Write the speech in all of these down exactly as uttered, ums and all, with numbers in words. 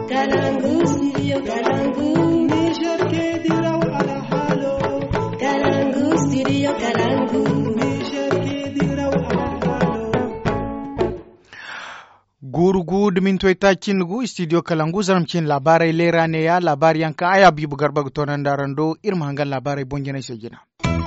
Kalangu, studio Kalangu. Niger ke diraw ala halo. Kalangu, studio Kalangu. Niger ke diraw ala halo. Gurgu dumin toita kingu studio Kalangu zaramcin labarai lera ne ya labari yanka aya bibu garba tonan darando irma hangan labarai bonjana segina.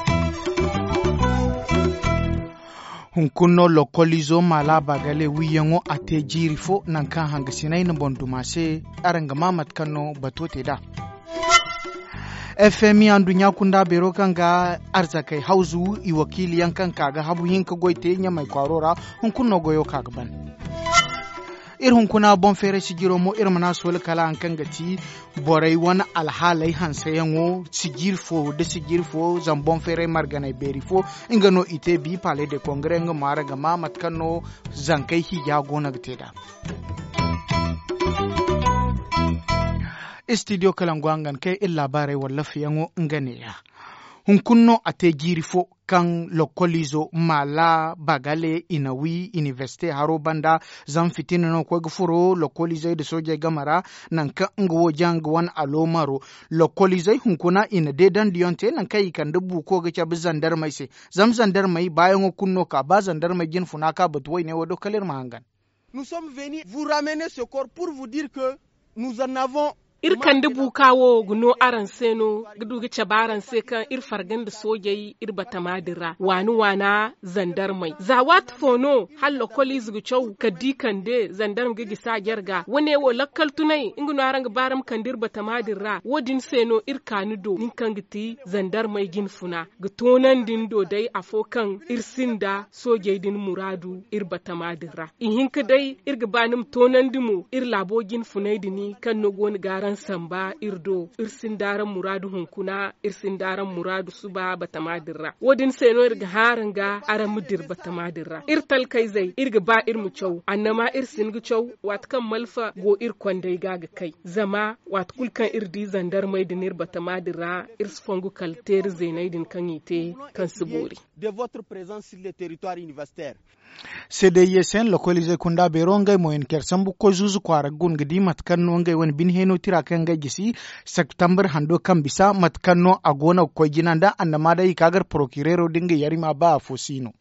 Hunkuno lokolizo mala bagale wiyango ate jirifo nankan hangasinay na bondumase arangama matkano batote da. F M I andunya kunda bero kanga arzakai hauzu iwakili yankan kaga habu hinka goite nyamai kwarora hunkuno goyo kagban. Ir hunkuna bon fere sigiro mo ir mana sol kala an kan gati borai wani alhalai hansa yango sigir fo de sigir fo zam bon fere marganai beri fo ingano ite bi pale de kongre nga mara gama matkano zankai hi ya gona gteda Studio Kalangwangan ke illa bare wallafi yango ngane ya hunkunno ate giri fo kan lokolizo mala bagale inawi universite haro banda zan fitina no ko gfuro lokolizo de soja gamara nan ka ngwo jang wan alomaro lokolizo hunkuna ina de dan dionte nan kai kan dubu ko ga cabi zandar mai se zam zandar mai bayan kunno ka ba zandar mai gin funaka batwai ne wado kalir mahangan. Nous sommes venus vous ramener ce corps pour vous dire que nous en avons irkan dubu kawo guno aran seno gudu gice baran se kan ir fargan da sojayi ir batamadira wani wana zandar mai zawat fono hallo koli zugu chow kadikan de zandar gigi sa gerga wane wo lakkal tunai ingino aran baram kandir batamadira wodin seno ir kanudo nin kan giti zandar mai ginfuna gutonan dindo dai afokan ir sinda sojayi din muradu ir batamadira in hinka dai ir gabanim tonan dimu ir labo ginfunai dini kan no goni gara samba irdo irsin daran muradu hunkuna irsin daran muradu suba batamadirra wodin seno irga haranga ara mudir batamadirra irtal kai zai irga ba irmu chow annama irsin gu chow wat kan malfa go ir kwandai gaga kai zama wat kulkan irdi zandar mai dinir batamadirra irs fongu kalter zainaidin kan yite kan subori de votre présence sur le territoire universitaire. C D I S N localisé kunda beronga moyen kersambu ko zuzu kwara gun gidi matkanno ngai won bin heno tira kan ga gisi September hando kan bisa matkanno agona ko jinanda annama dai kagar procurero dinga yarima ba fosino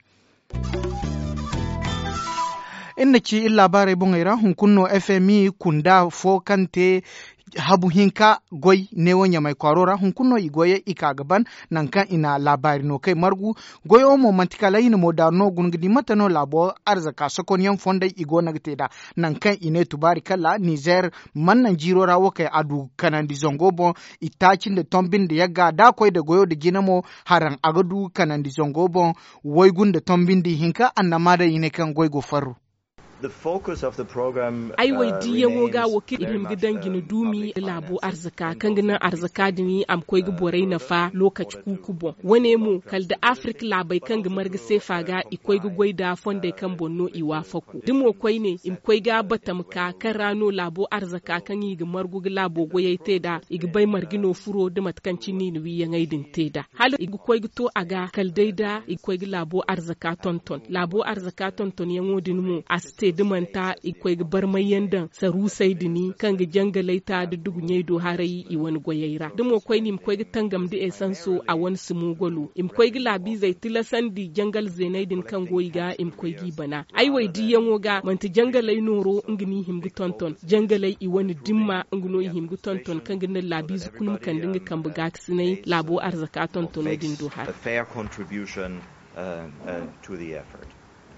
inna ci illa bare bungaira hunkunno F M I kunda fo kante habu hinka goy ne wonya mai kwarora hunkunno igoye ikagaban nankan ina labari no kai margu goyo mo mantikala ina moderno gungidi matano labo arzaka sokoniyan fonda igo nagteda nankan ine tubari kala Niger mannan jiro rawo kai adu kanandi zongo bon itacin da tombin da yaga da koy da goyo da ginamo haran agadu kanandi zongo bon woygun da tombin di hinka annama da ine kan goy go faru. The focus of the program ai wai di yango ga wakil ihim gidan gini dumi labo arzika kan gina arzika dini am koy giborai na fa lokaci kukubo wane mu kal da Africa labai kan ga marga sefa ga ikoy gigoi da fonde kan bonno iwa faku dimo koy ne im koy ga batam ka kan rano labo arzika kan yi ga margu ga labo goyai te da igbai margino furo da matkanci ni ni wiyan aidin te da hal igi koy gito aga kal dai da ikoy ga labo arzika tonton labo arzika tonton yango dinmu aste dimanta ikwai bar mai yandan saru sai dini kan ga jangalai ta da dugunye do harai i wani goyaira dimo kwai ni mkwai tangam da esanso a wani sumugolo imkwai gi labi zai tilasan di jangal zenaidin kan goyiga imkwai gi bana ai wai di yango ga manti jangalai noro ngini himgi tonton jangalai i wani dimma ngino himgi tonton kan gina labi zukunum kan dinga kan buga sinai labo arzaka tonton din do har a fair contribution uh, uh, to the effort.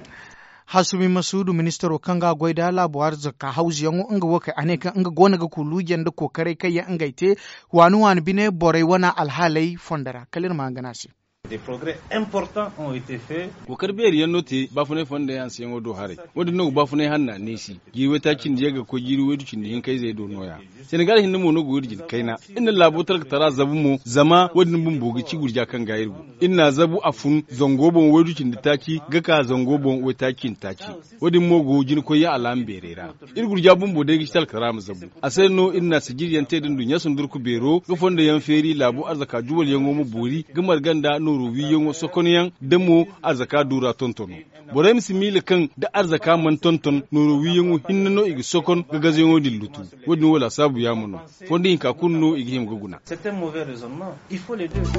Hasumi Masudu ministero kanga goida labuwar zaka hauzi yango nga waka aneka nga gona ga kulujen da kokare kai ya ngaite wanu wani bine borai wana alhalai fondara kalir manganasi. Des progrès importants ont été faits. Ko karbe riyan note ba fune fonda yan siyan wodo hare. Wodi no ba fune hanna nesi. Gi wata kin je ga ko jiri wedu kin din kai zai do noya. Senegal hin mo no go jin kaina. Inna labu tar tara zabu mo zama wodi bun bogi ci gurja kan gayirgu. Inna zabu afun zongobon wedu kin ditaki ga ka zongobon wata kin taki. Wodi mo go jin ko ya alam berera. Ir gurja bun bo de gital karam zabu. Asai no inna sigir yan te din dunya sun durku bero ga fonda yan feri labu arzaka juwal yan mo bori gamar ganda no nuru wiyon sokoniyan demo arzaka dura tontono bore misimile kan da arzaka man tonton nuru wiyon hinno igi sokon gagazen dillutu wodi wala sabu ya mono fondi ka kunno igi him guguna. C'est un mauvais raisonnement, il faut les deux.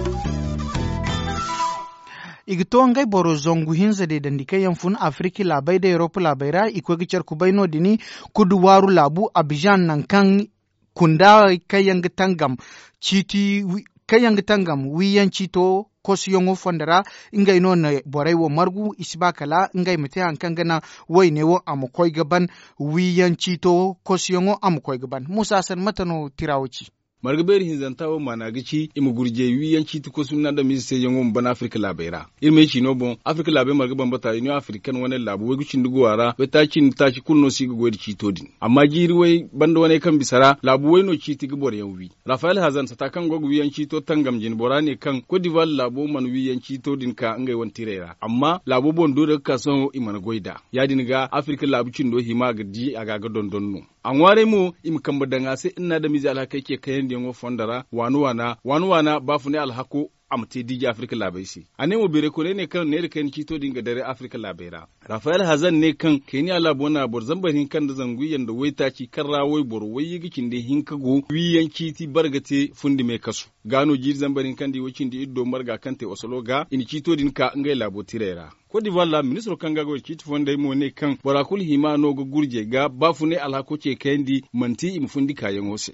igito ngai boro zongu hinza de dandike yan fun afriki labai da europe labai ra iko gicer ku baino dini kudu waru labu abidjan nan kan kunda kayan tangam chiti kayan tangam wiyan chito kosiyongo fondara ingai no na borai wo margu isbakala ingai mate hankan gana wai ne wo amukoy gaban wiyan chito kosiyongo amukoy gaban musa san matano tirawci margaberi hinzantawo managici imu gurje wiyanci tuko sunna da mi se yango ban afrika labera irme ci no bon afrika labe margaban bata ni african wani labu wai gucin duguwara wai ta cin ta ci kunno si gogodi ci todin amma jiri wai bando wani kan bisara labu wai no ci tigi bor yawwi rafael hazan sa ta kan gogu wiyanci to tangam jin borane kan Cote d'Ivoire labu man wiyanci todin ka ngai won tirera amma labu bon do da ka son imana goida ya dinga afrika labu cin do hima gadi aga ga dondonno an ware mu im kamba danga sai ina da mizi alhaka ke kayan da yango fondara wanu wana wanu wana bafu ne alhako amte diji afrika labaisi ane mo bere ko ne kan ne kan kito dinga dare afrika labera rafael hazan ne kan kenya labona bor zambarin kan da zangu yanda waita ci karra wai bor wai yigikin da hinkago wiyan kiti bargate fundi me kasu gano jir zambarin kan di wacin di iddo marga kante osologa in kito din ka ngai labo tirera Cote d'Ivoire la ministre kanga go kiti fonda mo ne kan barakul hima no go gurje ga bafu ne alhako ce kendi manti im fundi kayan hose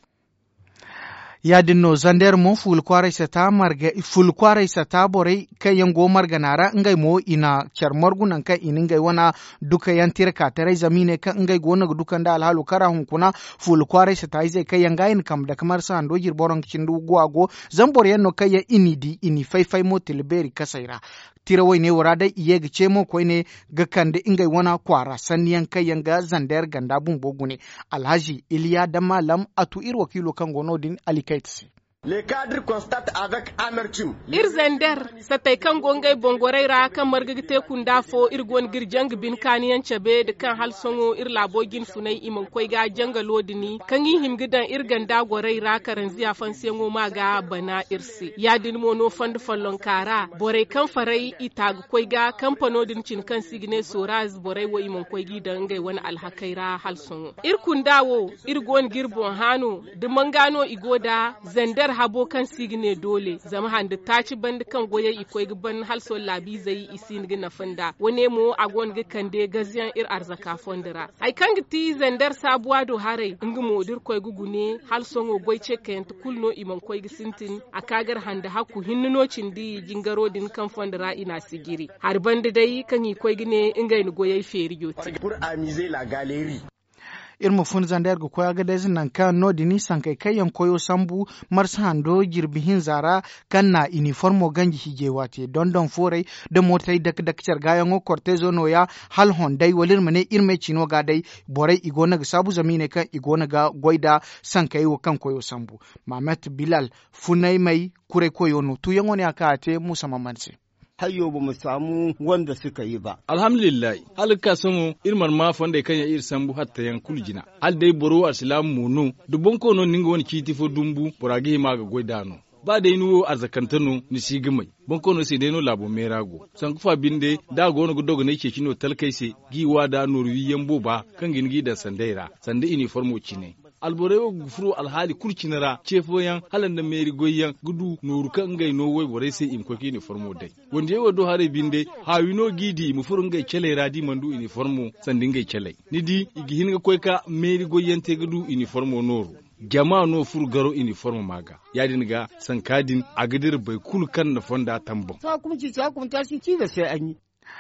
yadin no zander mo ful kwarai sata marga ful kwarai sata borai kayan go marga nara ngai mo ina char morgunan kai inin ngai wana duka yan tirka tare zamine kan ngai go na dukan da alhalu kara hun kuna ful kwarai sata zai kayan gayin kam da kamar sa ando jir boron kicin du go zambor yanno kaya inidi ini fai fai mo tilberi kasaira tira wai ne wara dai iye gice mo koi ne ga kande ingai wana kwara sanniyan kayan ga zander ganda bun bogune alhaji iliya da malam atu ir wakilo kan gono din alikaitsi Les cadres constatent avec amertume. Irzender satay kan gongay bongoray ra kan margagite kunda fo irgon girjang bin kaniyan chabe de kan halsongo ir labogin funai iman koy ga jangalo dini kan yi himgidan irganda goray ra karan ziya fansengo maga bana irsi yadin mono fand fallon kara boray kan farai itag koy ga kampano din cin kan signe soraz boray wo iman koy gidan ngai wani alhakaira halsongo ir kundawo irgon girbon hano de mangano igoda zender habo kan signe dole zama handa taci band kan goye ikoi gaban halso labi zai isin gina fanda wane mo agon ga kande gaziyan ir arzaka fondira ai kan giti zandar sabuwa do hare ingi modir koi gugune halso ngo goice kent kulno iman koi gisintin akagar handa haku hinno cindi jingaro din kan fondira ina sigiri har band dai kan ikoi gine ingai ni goye feriyo pour amuser la galerie irma fun zander go koya gade nan kan no dini sankai kayan koyo sambu marsa hando jirbihin zara kan na uniformo ganji hije wate don don forai da motai dak dak cer gayan o cortezo no ya hal hondai walir mane irme chino ga dai borai igona ga sabu zamine kan igona ga goida sankai wo kan koyo sambu mamet bilal funai mai kure koyo no tu yango ne aka ate musa mamanse hayo ba mu samu wanda suka yi ba. Alhamdulillah, halika sun irmar ma fonda kan ya ir sambu hatta yan kuljina. Al dai boro aslam munu, dubon ko non ninga wani kiti fo dumbu, borage ma ga goidano. Ba da inu arzakantano ni sigimai. Bon ko no se deno labo merago. San kufa binde da go no gudogo ne ke kino talkaise giwa da norwi yambo ba kan gingi da sandaira. Sanda uniformo cine. alborewo gufuru alhali kurcinara cefoyan halanda meri goyen gudu noruka ngai no wai bore sai im koki ni formo dai wonde yewo do hare binde ha wino gidi mu furu ngai chele radi mandu ini formo sandi ngai chele nidi igi hinga koyka meri goyen te gudu ini formo noru jama'a no furu garo ini formo maga yadin ga sankadin agadir bai kul kan na fonda tambo sa kuma ci sa kuma tashi ci da sai an yi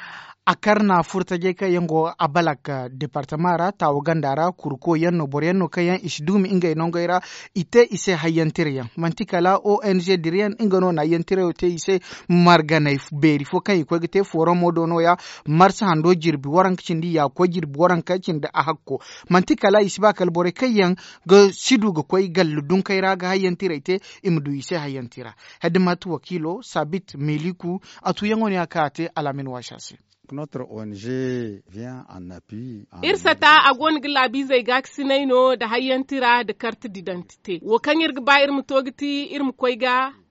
akar na furtage ka yango abalak departamara ta wagandara kurko yanno boryanno kayan ishdumi inga inongaira ite ise hayantirya mantikala O N G dirian ingano na yantirya te ise margana beri fo kai ko gite forum modono ya marsa hando jirbi waran kindi ya ko jirbi waran kacin da ahakko mantikala isba kalbore kayan ga sidu ga koi galludun kaira ga hayantirya te imdu ise hayantira hadimatu wakilo sabit meliku atu yango ne akate alamin washasi. Notre O N G vient en appui. Irsata a gon gilabi zai ga sinaino da hayyantira da carte d'identité. Wo kan yirga ba irmu togiti irmu koiga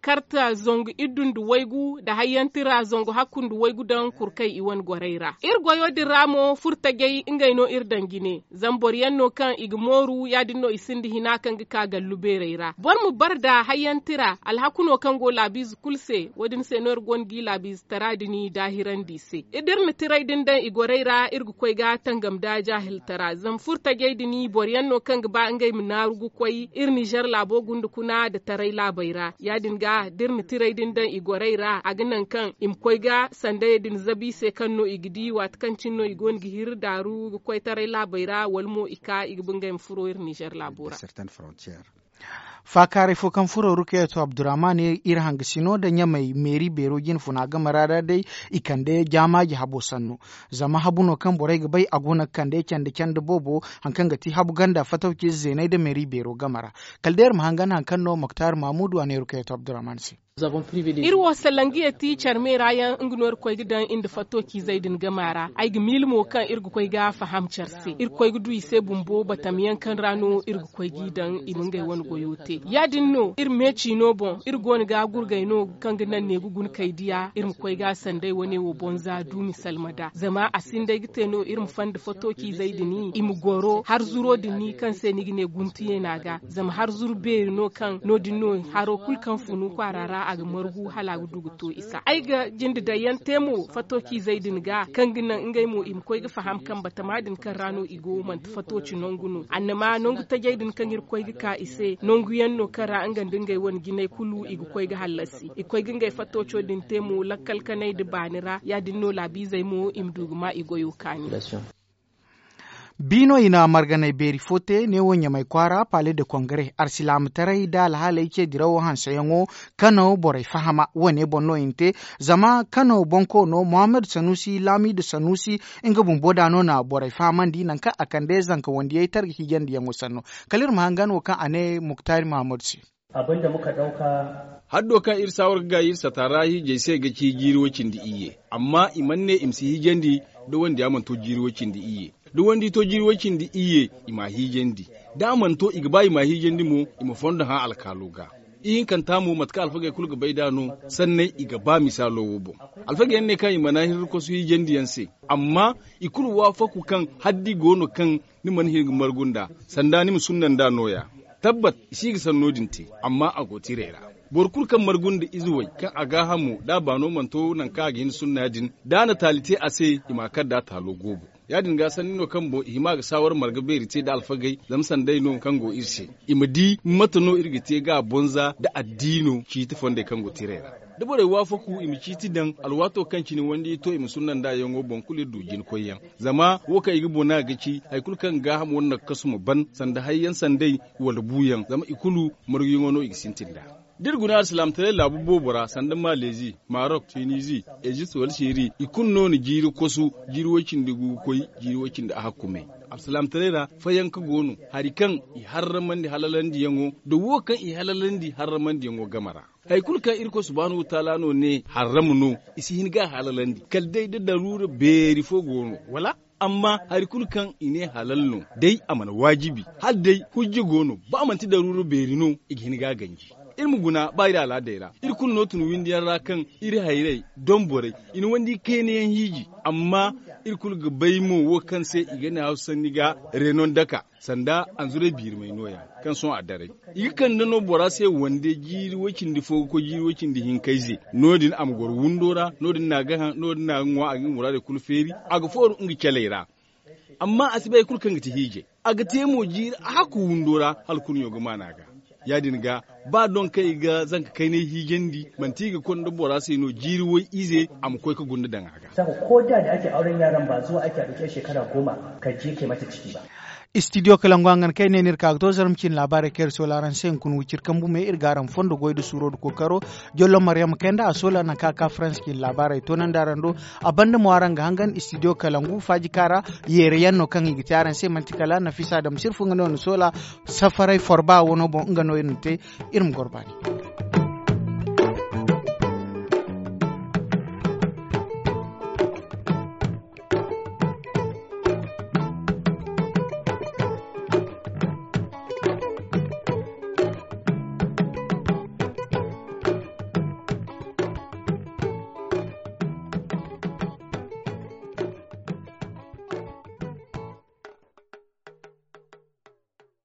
karta zongu idundu waigu da hayantira zongu hakundu waigu dan kurkai iwan gwareira irgoyo diramo furtagei ingaino irdangine zamboriyanno kan igmoru yadinno isindi hina kan ka gallubereira bor mu barda hayantira alhakuno kan go labiz kulse wadin senor gongi labiz taradini dahiran dise idirni tiraidin dan igwareira irgu koy ga tangam da jahil tara zam furtagei dini boriyanno kan ba ngai minarugu koy ir Niger labo gundu kuna da tarai labaira yadin ga dirni tiraidin dan igwareira agnan kan im koy ga sande din zabi se kanno igidi wat kancin no igon gihir daru koy tarai labaira walmo ika igbunga im furoir Niger labora certaines frontières. Fakare fo kan furo ruke to Abdurrahman ir hangisino da nyamai meri berogin funa ga marada dai ikande jamaji habo sanno zama habuno kan borai ga bai agona kande kande kande bobo hankan gati habu ganda fatauki zenai da meri bero gamara kalder mahangana hankan no Muktar Mahmudu ane ruke to Abdurrahman si irwo salangiya ti charme rayan ingnor koy gidan inda fato ki zaidin gamara ay gi milmo kan irgu koy ga faham charse ir koy gudu ise bumbo batamiyan kan rano irgu koy gidan imungai won goyote yadin no ir meci no bon ir gon ga gurgai no kan ginan ne gugun kai diya ir koy ga sandai wone wo bonza du misalmada zama asinde gite no ir fand fato ki zaidini im goro har zuro dinni kan se ni gine guntiye naga zama har zurbe no kan no dinno haro kul kan funu kwarara aga margu halagu duguto isa ai ga jinda da yan temo fatoki zaidin ga kan ginan ingai mu im koy ga faham kan batamadin kan rano igo man fatoci nongunu annama nongu ta jaidin kan ir koy ga ka ise nongu yanno kara an gandin gai won ginai kulu igo koy ga halasi ikoy ga ngai fatoco din temo lakkal kanai da banira ya dinno labi zai mu im duguma igo yukani Bino ina marganai beri fote ne wonya mai kwara pale de kongre arsilam tarai da lahala yake dirawo hansa yango kano borai fahama wane bonno inte zama kano bonko no Muhammad Sanusi Lami da Sanusi inga bumboda no na borai fahamandi nanka akande zanka wanda yayi tarki higen da yango sanno kalir mahangano kan ane Muktar Mahmud si abinda muka dauka haddo kan irsawar ga irsa tarahi je sai ga ci girwocin da iye amma imanne imsi higendi do wanda ya manto girwocin da iye duk wanda to jirwacin da iye ima hijendi daman to igba ima hijendi mu ima fonda ha alkaluga in kan tamu matka alfaga kulga baidano sannan igaba misalo wobo alfaga ne kan ima nahir ko su hijendi yanse amma ikulu wafaku kan haddi gono kan ni man hirg margunda sanda ni sunnan da noya tabbat shi ga sannodinte amma a gotirera borkur kan margunda izuwai kan aga hamu da bano manto nan ka ga hin sunnadin da na talite ase imakar da talo gobo ya dinga sanin no kan bo hima ga sawar margaberi te da alfagai zamsan dai no kan go irse imadi matano irgite ga bonza da addino ci ta fonde kan go tirera dabore wafaku imiciti dan alwato kan cini wandi to im sunnan da yango bon kule dujin koyan zama woka igi bona gaci ay kulkan ga ham wannan kasuma ban sanda hayyan sandai wal buyan zama ikulu margi ngono igisintinda dirguna islam tare labu bobora sandan malezi Maroc Tunisi Egypt wal shiri ikun no ni jiri kosu jirwocin da gu koi jirwocin da hakume absalam tare da fayan ka gonu harikan i harraman di halalan di yango da wokan i halalan di harraman di yango gamara hay kulka irko subhanahu ta'ala no ne haramuno isi hinga halalan di kaldai da darura beri fo gonu wala amma har kulkan ine halalno dai amana wajibi har dai hujji gono ba manti darura berino igini ga ganji ilmu guna ba ida ala daira irkul notun windiyar rakan iri hairai don borai in wandi keniyan hiji amma irkul ga baimo wo kan sai igana hausan niga renon daka sanda an zure bir mai noya kan son adare ikan nano bora sai wande jiri wakin di fogo ko jiri wakin di hin kaize nodin am gor wundora nodin na ga nodin na ngwa agin murade kul feri aga for ngi kelera amma asibai kulkan ga hije aga temo jiri haku wundora hal kun yoga managa ya dinga ba don kai ga zanka kai ne higendi mantiga kon da bora sai no jirwai ize am koi ka gunda dan haka saka ko da da ake auren yaran ba zuwa ake dauke shekara goma ka je kai mata ciki ba studio kalangwangan kai ne nir kagto zarmcin labare ker solaran sen kun wucir kambu me irgaram fondo goydo suro ko karo jollo maryam kenda asola na kaka france kin labare tonan darando abanda mo aranga hangan studio kalangu faji kara yere yanno kan igitaran se mantikala na fisa da musirfu ngano sola safarai forba wono bon ngano inte irum gorbani